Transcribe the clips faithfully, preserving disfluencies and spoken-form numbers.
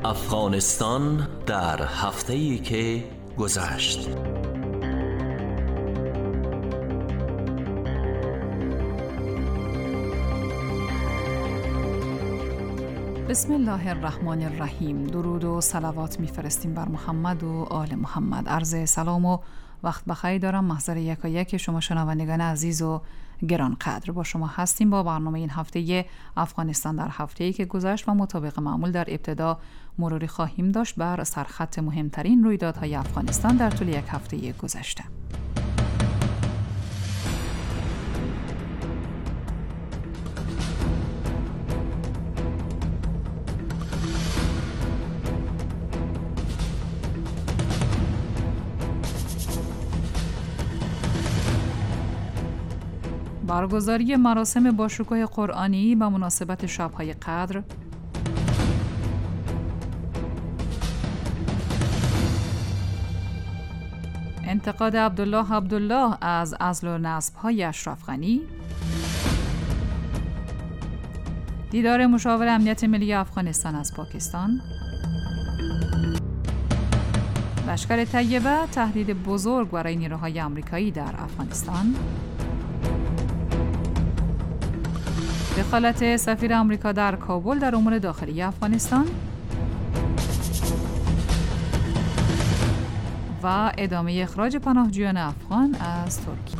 افغانستان در هفته‌ای که گذشت. بسم الله الرحمن الرحیم. درود و صلوات میفرستیم بر محمد و آل محمد. عرض سلام و وقت بخیر دارم محضر یکا یک شما شنوندگان عزیز و گرانقدر. با شما هستیم با برنامه این هفته افغانستان در هفته‌ای که گذشت و مطابق معمول در ابتدا مروری خواهیم داشت بر سرخط مهمترین رویدادهای افغانستان در طول یک هفته گذشته. برگزاری مراسم باشکوه قرآنی به مناسبت شب‌های قدر، انتقاد عبدالله عبدالله از عزل و نصب‌های اشرف غنی، دیدار مشاور امنیت ملی افغانستان از پاکستان، لشکر طیبه تهدید بزرگ برای نیروهای آمریکایی در افغانستان، دخالت سفیر آمریکا در کابل در امور داخلی افغانستان و ادامه اخراج پناهجویان افغان از ترکیه.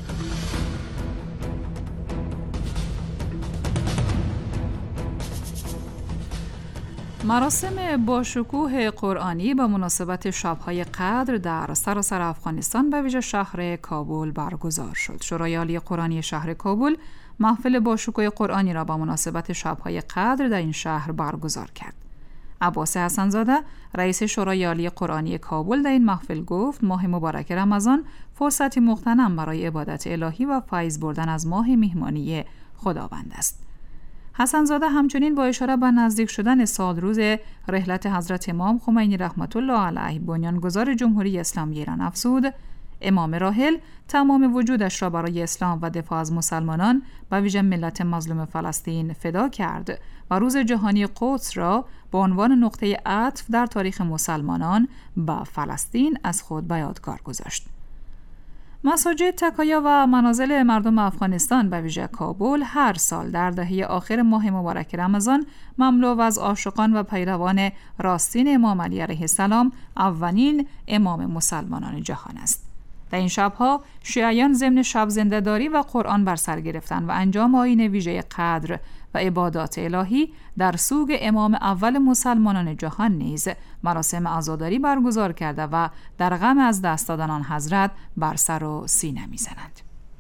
مراسم باشکوه قرآنی به مناسبت شب‌های قدر در سراسر افغانستان به ویژه شهر کابل برگزار شد. شورای عالی قرآنی شهر کابل محفل باشکوه قرآنی را با مناسبت شب‌های قدر در این شهر برگزار کرد. عباس حسن‌زاده رئیس شورای عالی قرآنی کابل در این محفل گفت ماه مبارک رمضان فرصتی مغتنم برای عبادت الهی و فیض بردن از ماه میهمانی خداوند است. حسن‌زاده همچنین با اشاره به نزدیک شدن سالروز رحلت حضرت امام خمینی رحمت الله علیه بنیانگذار جمهوری اسلامی ایران افزود امام راحل تمام وجودش را برای اسلام و دفاع از مسلمانان و ویژه ملت مظلوم فلسطین فدا کرد و روز جهانی قدس را به عنوان نقطه عطف در تاریخ مسلمانان به فلسطین از خود به یادگار گذاشت. مساجد، تکایا و منازل مردم افغانستان به ویژه کابل هر سال در دهه آخر ماه مبارک رمضان مملو از عاشقان و پیروان راستین امام علی علیه السلام اولین امام مسلمانان جهان است. در این شبها شیعیان ضمن شب زنده‌داری و قرآن بر سر گرفتن و انجام آیین ویژه قدر و عبادات الهی در سوگ امام اول مسلمانان جهان نیز مراسم عزاداری برگزار کرده و در غم از دست دادن آن حضرت بر سر و سینه می‌زنند.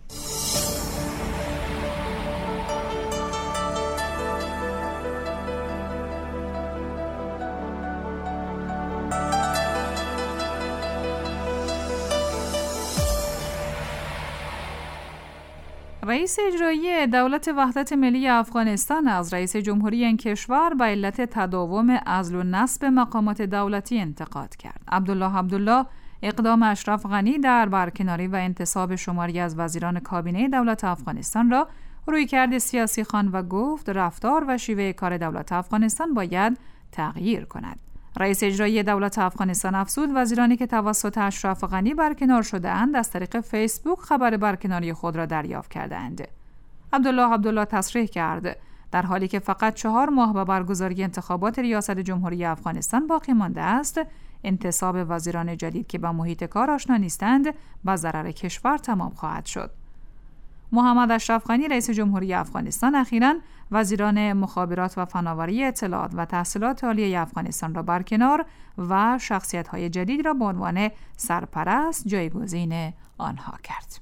رئیس اجرایی دولت وحدت ملی افغانستان از رئیس جمهوری این کشور به علت تداوم عزل و نصب مقامات دولتی انتقاد کرد. عبدالله عبدالله اقدام اشرف غنی در برکناری و انتصاب شماری از وزیران کابینه دولت افغانستان را رویکرد سیاسی خواند و گفت رفتار و شیوه کار دولت افغانستان باید تغییر کند. رئیس اجرایی دولت افغانستان افزود وزیرانی که توسط اشرف غنی برکنار شده اند از طریق فیسبوک خبر برکناری خود را دریافت کرده اند. عبدالله عبدالله تصریح کرد در حالی که فقط چهار ماه به برگزاری انتخابات ریاست جمهوری افغانستان باقی مانده است، انتصاب وزیران جدید که با محیط کار آشنا نیستند به ضرر کشور تمام خواهد شد. محمد اشرف غنی رئیس جمهوری افغانستان اخیراً وزیران مخابرات و فناوری اطلاعات و تحصیلات عالیه افغانستان را برکنار و شخصیت‌های جدید را به عنوان سرپرست جایگزین آنها کرد.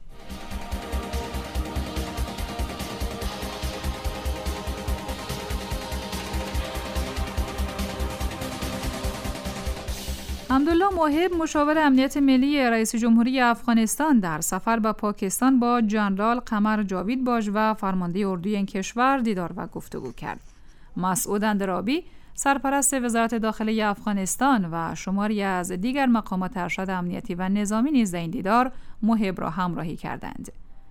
حمدالله موهب مشاور امنیت ملی رئیس جمهوری افغانستان در سفر به پاکستان با ژنرال قمر جاوید باش و فرمانده اردوی این کشور دیدار و گفتگو کرد. مسعود اندرابی سرپرست وزارت داخلی افغانستان و شماری از دیگر مقامات ارشد امنیتی و نظامی نیز در این دیدار موهب را همراهی کردند.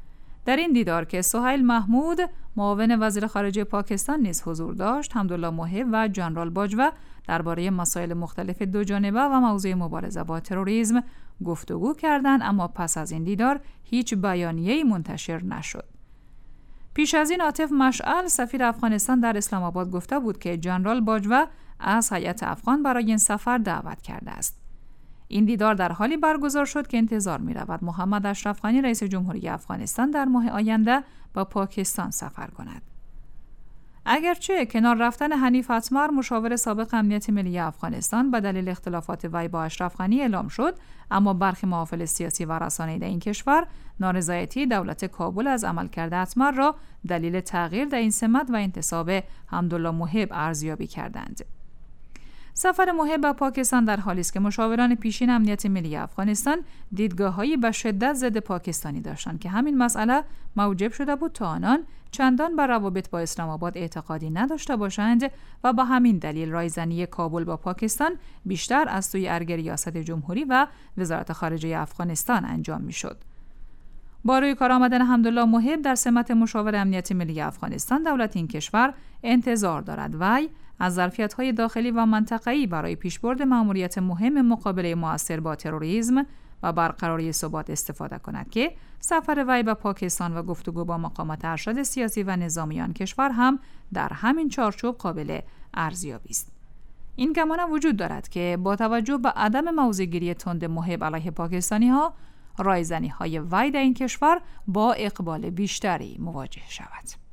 در این دیدار که سهیل محمود معاون وزیر خارجه پاکستان نیز حضور داشت، حمدالله محب و ژنرال باجوه درباره مسائل مختلف دوجانبه و موضوع مبارزه با تروریسم گفتگو کردند، اما پس از این دیدار هیچ بیانیه‌ای منتشر نشد. پیش از این عاطف مشعل سفیر افغانستان در اسلام آباد گفته بود که ژنرال باجوه از هیئت افغان برای این سفر دعوت کرده است. این دیدار در حالی برگزار شد که انتظار می رود محمد اشرف غنی رئیس جمهوری افغانستان در ماه آینده با پاکستان سفر کند. اگرچه کنار رفتن حنیف اتمر مشاور سابق امنیت ملی افغانستان به دلیل اختلافات وی با اشرف غنی اعلام شد، اما برخی محافل سیاسی و رسانه‌ای در این کشور نارضایتی دولت کابل از عملکرد اتمر را دلیل تغییر در این سمت و انتصاب حمدالله محب ارزیابی کردند. سفر محب به پاکستان در حالی است که مشاوران پیشین امنیت ملی افغانستان دیدگاه‌هایی به شدت ضد پاکستانی داشتند که همین مسئله موجب شده بود تا آنان چندان بر روابط با اسلام آباد اعتقادی نداشته باشند و با همین دلیل رایزنی کابل با پاکستان بیشتر از سوی ارگ ریاست جمهوری و وزارت خارجه افغانستان انجام می‌شد. با روی کار آمدن حمدالله محب در سمت مشاور امنیت ملی افغانستان، دولت این کشور انتظار دارد وی از ظرفیت‌های داخلی و منطقه‌ای برای پیشبرد مأموریت مهم مقابله مؤثر با تروریسم و برقراری ثبات استفاده کند که سفر وی به پاکستان و گفتگو با مقامات ارشد سیاسی و نظامی آن کشور هم در همین چارچوب قابل ارزیابی است. این گمان وجود دارد که با توجه به عدم موضع‌گیری تند محب علیه پاکستانی‌ها، رایزنی‌های وی در این کشور با اقبال بیشتری مواجه شود.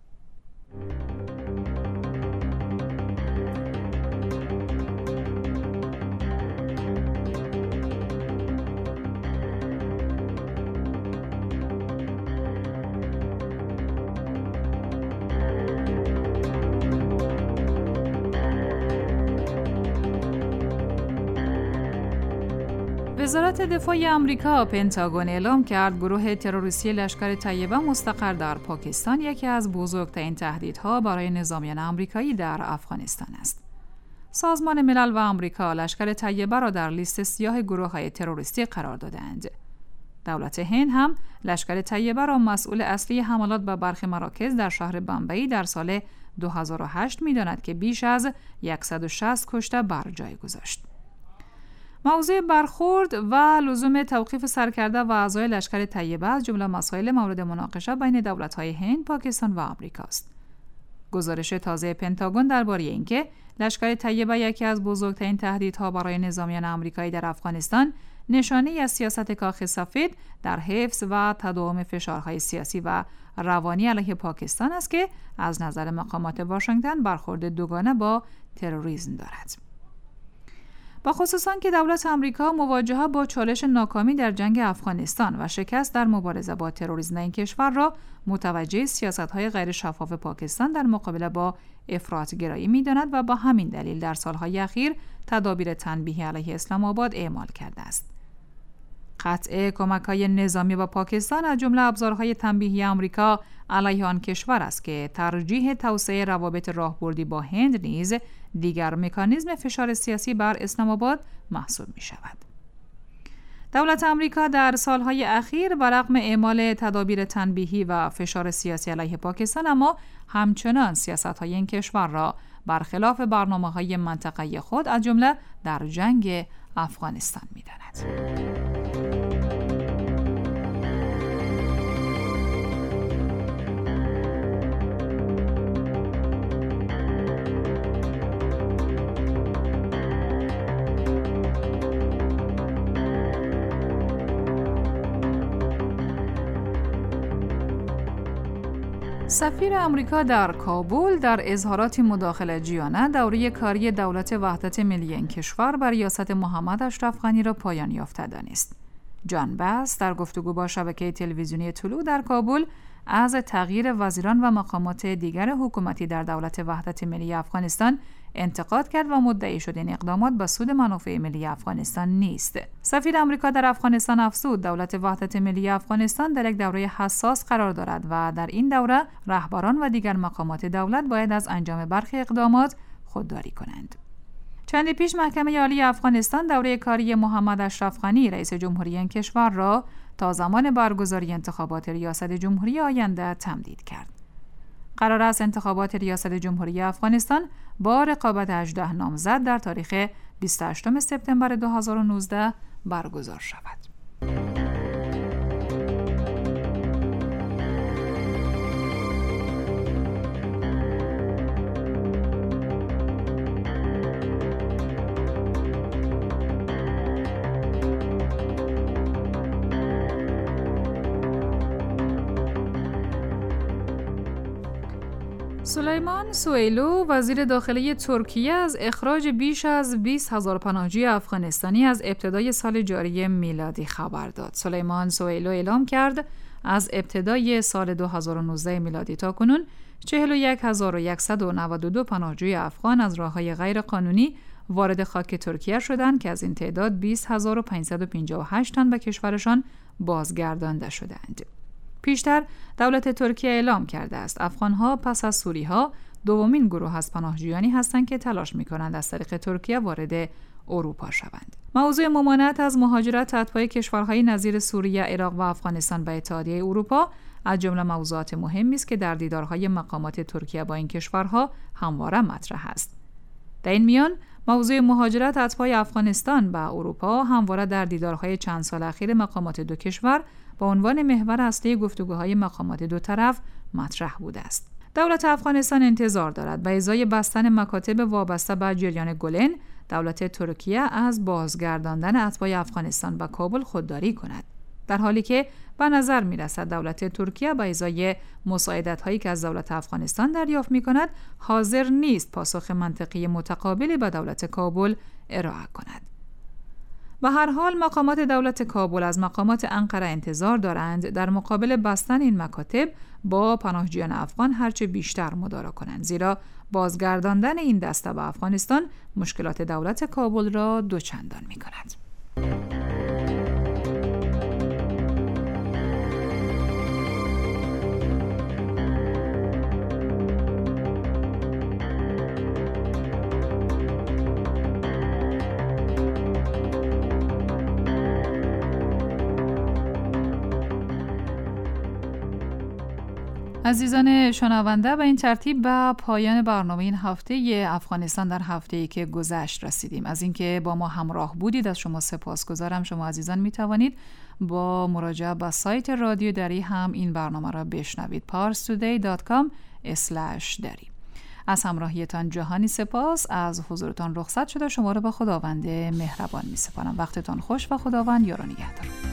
وزارت دفاع آمریکا پنتاگون اعلام کرد گروه تروریستی لشکر طیبه مستقر در پاکستان یکی از بزرگترین تهدیدها برای نظامیان آمریکایی در افغانستان است. سازمان ملل و آمریکا لشکر طیبه را در لیست سیاه گروه‌های تروریستی قرار دادند. دولت هند هم لشکر طیبه را مسئول اصلی حملات به برخی مراکز در شهر بمبئی در سال دو هزار و هشت می‌داند که بیش از صد و شصت کشته بر جای گذاشت. موضوع برخورد و لزوم توقیف سرکرده و اعضای لشکر طیبه از جمله مسائل مورد مناقشه بین دولت‌های هند، پاکستان و آمریکا است. گزارش تازه پنتاگون درباره اینکه لشکر طیبه یکی از بزرگترین تهدیدها برای نظامیان آمریکایی در افغانستان نشانه‌ای از سیاست کاخ سفید در حفظ و تداوم فشارهای سیاسی و روانی علیه پاکستان است که از نظر مقامات واشنگتن برخورد دوگانه با تروریسم دارد. با خصوص آنکه دولت آمریکا مواجهه با چالش ناکامی در جنگ افغانستان و شکست در مبارزه با تروریسم این کشور را متوجه سیاست‌های غیر شفاف پاکستان در مقابله با افراط‌گرایی می‌داند و با همین دلیل در سال‌های اخیر تدابیر تنبیهی علیه اسلام آباد اعمال کرده است. قطع کمک‌های نظامی به پاکستان از جمله ابزارهای تنبیهی آمریکا علیه آن کشور است که ترجیح توسعه روابط راهبردی با هند نیز دیگر مکانیزم فشار سیاسی بر اسلام آباد محسوب می شود. دولت آمریکا در سالهای اخیر برغم اعمال تدابیر تنبیهی و فشار سیاسی علیه پاکستان اما همچنان سیاست‌های این کشور را برخلاف برنامه‌های منطقه‌ای خود از جمله در جنگ افغانستان می‌داند. سفیر آمریکا در کابل در اظهارات مداخله جویانه دوره کاری دولت وحدت ملی این کشور بر ریاست محمد اشرف غنی را پایان یافته دانست. جان باس در گفتگو با شبکه تلویزیونی طلوع در کابل از تغییر وزیران و مقامات دیگر حکومتی در دولت وحدت ملی افغانستان انتقاد کرد و مدعی شد این اقدامات به سود منافع ملی افغانستان نیست. سفیر آمریکا در افغانستان افزود دولت وحدت ملی افغانستان در یک دوره حساس قرار دارد و در این دوره رهبران و دیگر مقامات دولت باید از انجام برخی اقدامات خودداری کنند. چندی پیش محکمه عالی افغانستان دوره کاری محمد اشرف غنی رئیس جمهوری این کشور را تا زمان برگزاری انتخابات ریاست جمهوری آینده تمدید کرد. قرار است انتخابات ریاست جمهوری افغانستان با رقابت هجده نامزد در تاریخ بیست و هشتم سپتامبر دو هزار و نوزده برگزار شود. سلیمان سویلو وزیر داخلی ترکیه از اخراج بیش از بیست هزار پناهجوی افغانستانی از ابتدای سال جاری میلادی خبر داد. سلیمان سویلو اعلام کرد از ابتدای سال دو هزار و نوزده میلادی تا کنون چهل و یک هزار و صد و نود و دو پناهجوی افغان از راه‌های غیر قانونی وارد خاک ترکیه شدند که از این تعداد بیست هزار و پانصد و پنجاه و هشت تن به کشورشان بازگردانده شدند. پیشتر دولت ترکیه اعلام کرده است افغان‌ها پس از سوری‌ها دومین گروه از پناهجویانی هستند که تلاش می‌کنند از طریق ترکیه وارد اروپا شوند. موضوع ممانعت از مهاجرت اتباع کشورهای نظیر سوریه، عراق و افغانستان به اتحادیه اروپا از جمله موضوعات مهمی است که در دیدارهای مقامات ترکیه با این کشورها همواره مطرح است. در این میان موضوع مهاجرت اتباع افغانستان به اروپا همواره در دیدارهای چند سال اخیر مقامات دو کشور با عنوان محور اصلی گفتگوهای مقامات دو طرف مطرح بوده است. دولت افغانستان انتظار دارد به ازای بستن مکاتب وابسته به جریان گلن، دولت ترکیه از بازگرداندن اتباع افغانستان به کابل خودداری کند. در حالی که به نظر می رسد دولت ترکیه به ازای مساعدت هایی که از دولت افغانستان دریافت می کند حاضر نیست پاسخ منطقی متقابلی به دولت کابل ارائه کند. به هر حال مقامات دولت کابل از مقامات انقره انتظار دارند در مقابل بستن این مکاتب با پناهجویان افغان هرچه بیشتر مدارا کنند، زیرا بازگرداندن این دسته به افغانستان مشکلات دولت کابل را دوچندان می کند. عزیزان شنونده، به این ترتیب به پایان برنامه این هفته افغانستان در هفته‌ای که گذشت رسیدیم. از اینکه با ما همراه بودید از شما سپاسگزارم. شما عزیزان می توانید با مراجعه به سایت رادیو دری هم این برنامه را بشنوید. پارس تودی دات کام اسلش دری. از همراهیتان جهانی سپاس. از حضورتان رخصت شده شما را به خداوند مهربان می سپارم. وقتتان خوش و خداوند یار و نگهدار.